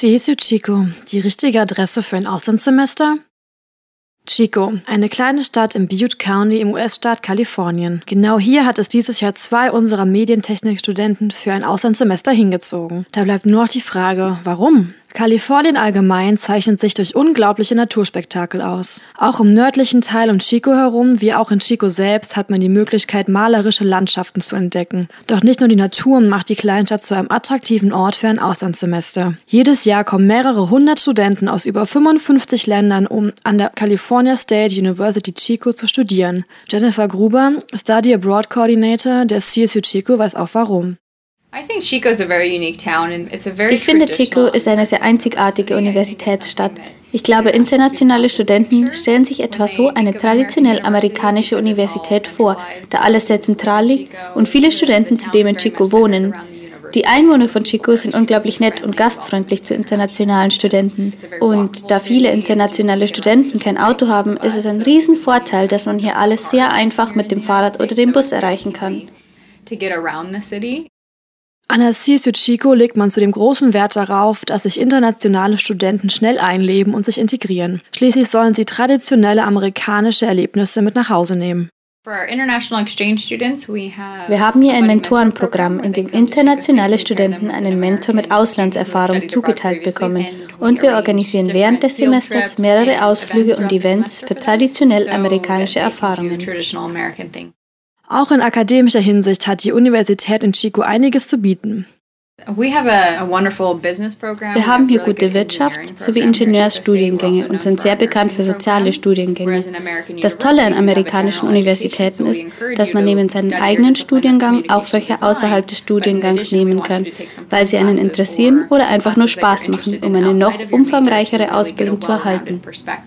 CSU Chico, die richtige Adresse für ein Auslandssemester? Chico, eine kleine Stadt im Butte County im US-Staat Kalifornien. Genau hier hat es dieses Jahr 2 unserer Medientechnikstudenten für ein Auslandssemester hingezogen. Da bleibt nur noch die Frage, warum? Kalifornien allgemein zeichnet sich durch unglaubliche Naturspektakel aus. Auch im nördlichen Teil um Chico herum, wie auch in Chico selbst, hat man die Möglichkeit, malerische Landschaften zu entdecken. Doch nicht nur die Natur macht die Kleinstadt zu einem attraktiven Ort für ein Auslandssemester. Jedes Jahr kommen mehrere hundert Studenten aus über 55 Ländern, um an der California State University Chico zu studieren. Jennifer Gruber, Study Abroad Coordinator der CSU Chico, weiß auch warum. Ich finde, Chico ist eine sehr einzigartige Universitätsstadt. Ich glaube, internationale Studenten stellen sich etwa so eine traditionell amerikanische Universität vor, da alles sehr zentral liegt und viele Studenten zudem in Chico wohnen. Die Einwohner von Chico sind unglaublich nett und gastfreundlich zu internationalen Studenten. Und da viele internationale Studenten kein Auto haben, ist es ein Riesenvorteil, dass man hier alles sehr einfach mit dem Fahrrad oder dem Bus erreichen kann. An der CSU Chico legt man zudem großen Wert darauf, dass sich internationale Studenten schnell einleben und sich integrieren. Schließlich sollen sie traditionelle amerikanische Erlebnisse mit nach Hause nehmen. Wir haben hier ein Mentorenprogramm, in dem internationale Studenten einen Mentor mit Auslandserfahrung zugeteilt bekommen. Und wir organisieren während des Semesters mehrere Ausflüge und Events für traditionell amerikanische Erfahrungen. Auch in akademischer Hinsicht hat die Universität in Chico einiges zu bieten. Wir haben hier gute Wirtschafts- sowie Ingenieursstudiengänge und sind sehr bekannt für soziale Studiengänge. Das Tolle an amerikanischen Universitäten ist, dass man neben seinem eigenen Studiengang auch Fächer außerhalb des Studiengangs nehmen kann, weil sie einen interessieren oder einfach nur Spaß machen, um eine noch umfangreichere Ausbildung zu erhalten.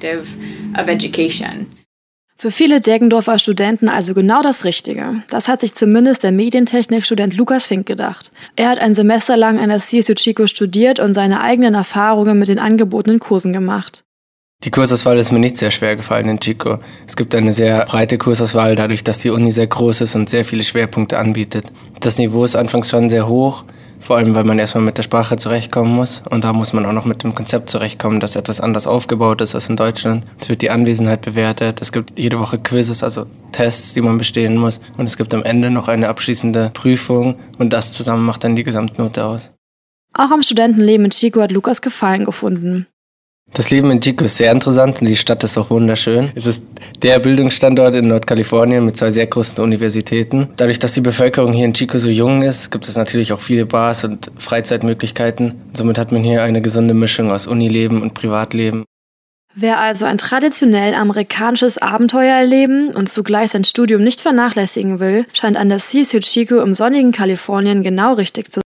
Für viele Deggendorfer Studenten also genau das Richtige. Das hat sich zumindest der Medientechnikstudent Lukas Fink gedacht. Er hat ein Semester lang an der CSU Chico studiert und seine eigenen Erfahrungen mit den angebotenen Kursen gemacht. Die Kursauswahl ist mir nicht sehr schwer gefallen in Chico. Es gibt eine sehr breite Kursauswahl, dadurch, dass die Uni sehr groß ist und sehr viele Schwerpunkte anbietet. Das Niveau ist anfangs schon sehr hoch, vor allem weil man erstmal mit der Sprache zurechtkommen muss. Und da muss man auch noch mit dem Konzept zurechtkommen, das etwas anders aufgebaut ist als in Deutschland. Es wird die Anwesenheit bewertet, es gibt jede Woche Quizzes, also Tests, die man bestehen muss. Und es gibt am Ende noch eine abschließende Prüfung und das zusammen macht dann die Gesamtnote aus. Auch am Studentenleben in Chico hat Lukas Gefallen gefunden. Das Leben in Chico ist sehr interessant und die Stadt ist auch wunderschön. Es ist der Bildungsstandort in Nordkalifornien mit 2 sehr großen Universitäten. Dadurch, dass die Bevölkerung hier in Chico so jung ist, gibt es natürlich auch viele Bars und Freizeitmöglichkeiten. Somit hat man hier eine gesunde Mischung aus Unileben und Privatleben. Wer also ein traditionell amerikanisches Abenteuer erleben und zugleich sein Studium nicht vernachlässigen will, scheint an der CSU Chico im sonnigen Kalifornien genau richtig zu sein.